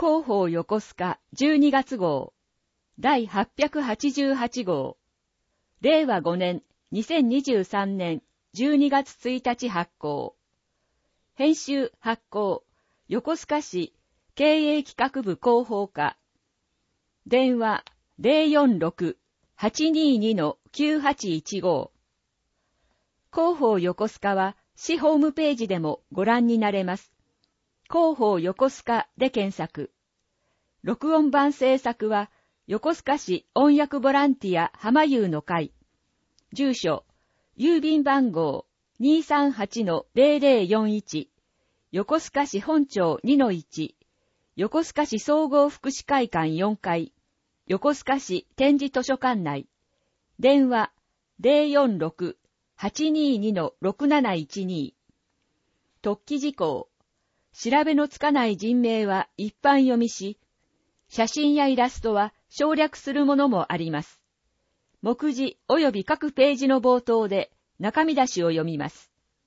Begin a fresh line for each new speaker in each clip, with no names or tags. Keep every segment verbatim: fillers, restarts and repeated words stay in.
広報横須賀じゅうにがつ号、第はっぴゃくはちじゅうはち号、れいわごねんにせんにじゅうさんねんじゅうにがつついたち発行。編集発行、横須賀市経営企画部広報課。電話 ゼロよんろく はちにーに きゅうはちいちご。広報横須賀は市ホームページでもご覧になれます。広報横須賀で検索。録音版制作は横須賀市音訳ボランティア浜優の会。住所、郵便番号 にーさんはちのゼロゼロよんいち、横須賀市本町 にのいち、横須賀市総合福祉会館よんかい、横須賀市展示図書館内。電話 ゼロよんろく はちにーに ろくなないちに。特記事項。調べのつかない人名は一般読みし、写真やイラストは省略するものもあります。目次及び各ページの冒頭で中身出しを読みます。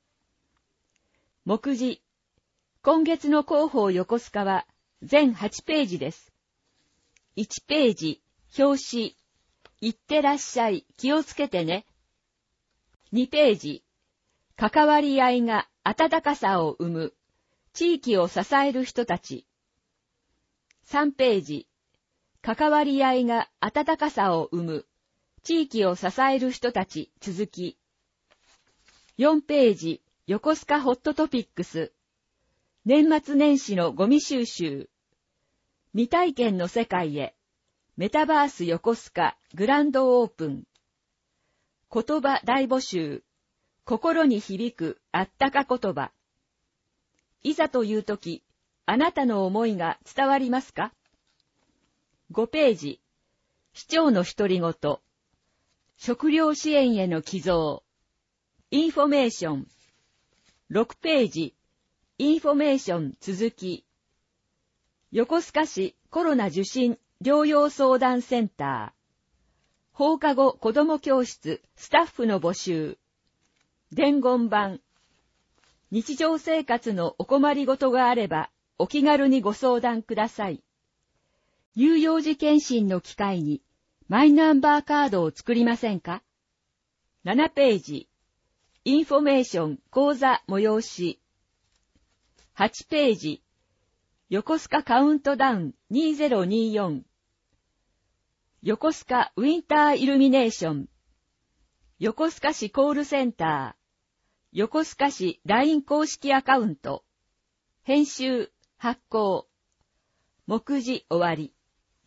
目次。今月の広報横須賀は全はちページです。いちページ、表紙。いってらっしゃい、気をつけてね。にページ、関わり合いが温かさを生む。地域を支える人たち。さんページ、関わり合いが温かさを生む。地域を支える人たち、続き。よんページ、横須賀ホットトピックス。年末年始のゴミ収集。未体験の世界へ。メタバース横須賀グランドオープン。言葉大募集。心に響くあったか言葉。いざというとき、あなたの思いが伝わりますか？ ご ページ、市長の独り言、食料支援への寄贈、インフォメーション、ろくページ、インフォメーション続き、横須賀市コロナ受診療養相談センター、放課後子ども教室スタッフの募集、伝言板、日常生活のお困りごとがあれば、お気軽にご相談ください。乳幼児検診の機会に、マイナンバーカードを作りませんか？ なな ページ、インフォメーション講座催し。はちページ、横須賀カウントダウンにせんにじゅうよん。横須賀ウィンターイルミネーション。横須賀市コールセンター。横須賀市 ライン 公式アカウント。編集、発行。目次終わり。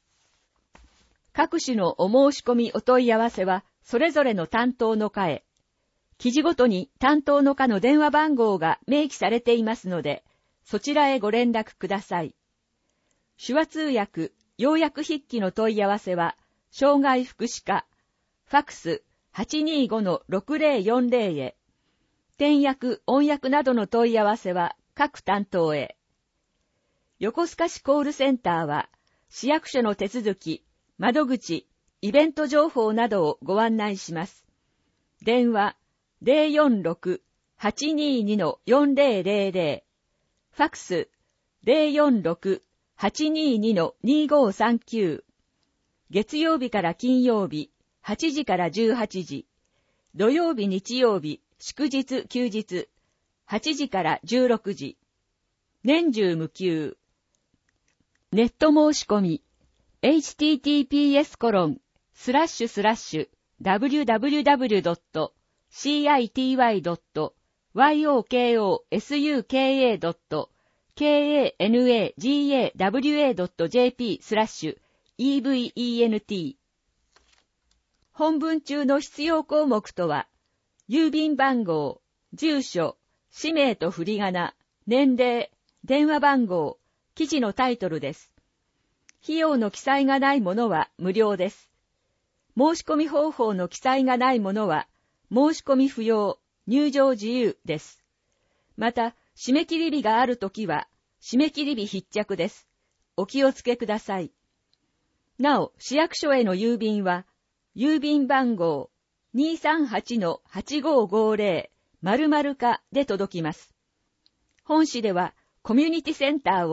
各種のお申し込みお問い合わせは、それぞれの担当の課へ。記事ごとに担当の課の電話番号が明記されていますので、そちらへご連絡ください。手話通訳、要約筆記の問い合わせは、障害福祉課、ファクス はちにーごのろくぜろよんぜろ へ。転訳、音訳などの問い合わせは各担当へ。横須賀市コールセンターは、市役所の手続き、窓口、イベント情報などをご案内します。電話ゼロよんろく はちにーに よんぜろぜろぜろ、ファクスゼロよんろく はちにーに にごさんきゅう、月曜日から金曜日、はちじからじゅうはちじ、土曜日日曜日、祝日休日、はちじからじゅうろくじ、年中無休。ネット申し込み、エイチティーティーピーエスコロンスラッシュスラッシュダブリュダブリュダブリュドットシーアイティーワイドットワイオーケーオーエスユーケーエードットケーエーエヌエージーエーダブリュエードットジェーピースラッシュイーブイイーエヌティー。本文中の必要項目とは、郵便番号、住所、氏名と振り仮名、年齢、電話番号、記事のタイトルです。費用の記載がないものは無料です。申し込み方法の記載がないものは、申し込み不要、入場自由です。また、締め切り日があるときは、締め切り日必着です。お気をつけください。なお、市役所への郵便は、郵便番号 にーさんはちのはちごーごーぜろ 〇〇課で届きます。本市ではコミュニティセンターを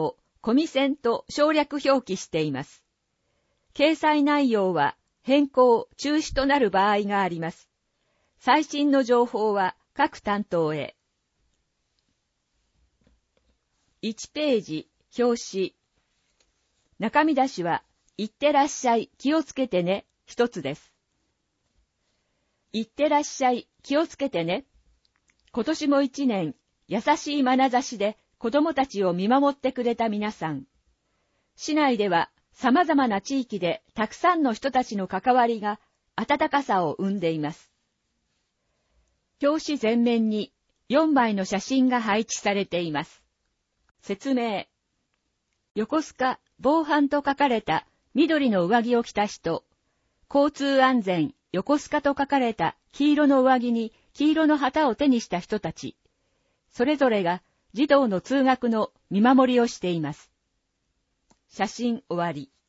コミセンと省略表記しています。掲載内容は変更、中止となる場合があります。最新の情報は各担当へ。いちページ、表紙。中見出しは、いってらっしゃい、気をつけてね、一つです。いってらっしゃい、気をつけてね。今年も一年、優しい眼差しで子供たちを見守ってくれた皆さん。市内では様々な地域でたくさんの人たちの関わりが温かさを生んでいます。表紙全面によんまいの写真が配置されています。説明。横須賀防犯と書かれた緑の上着を着た人、交通安全横須賀と書かれた黄色の上着に黄色の旗を手にした人たち、それぞれが児童の通学の見守りをしています。写真終わり。